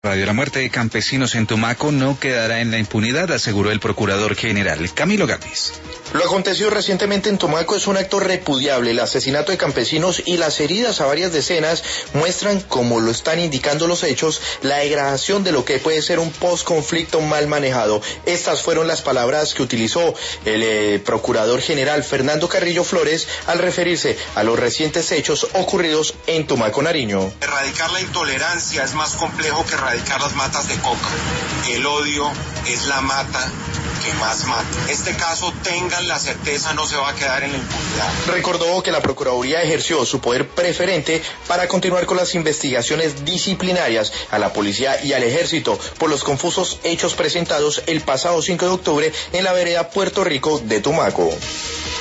La muerte de campesinos en Tumaco no quedará en la impunidad, aseguró el procurador general Camilo Galvis. Lo acontecido recientemente en Tumaco es un acto repudiable. El asesinato de campesinos y las heridas a varias decenas muestran, como lo están indicando los hechos, la degradación de lo que puede ser un postconflicto mal manejado. Estas fueron las palabras que utilizó el procurador general Fernando Carrillo Flores al referirse a los recientes hechos ocurridos en Tumaco, Nariño. Erradicar la intolerancia es más complejo que erradicar las matas de coca. El odio es la mata que más mata. Este caso, tengan la certeza, no se va a quedar en la impunidad. Recordó que la Procuraduría ejerció su poder preferente para continuar con las investigaciones disciplinarias a la policía y al ejército por los confusos hechos presentados el pasado 5 de octubre en la vereda Puerto Rico de Tumaco.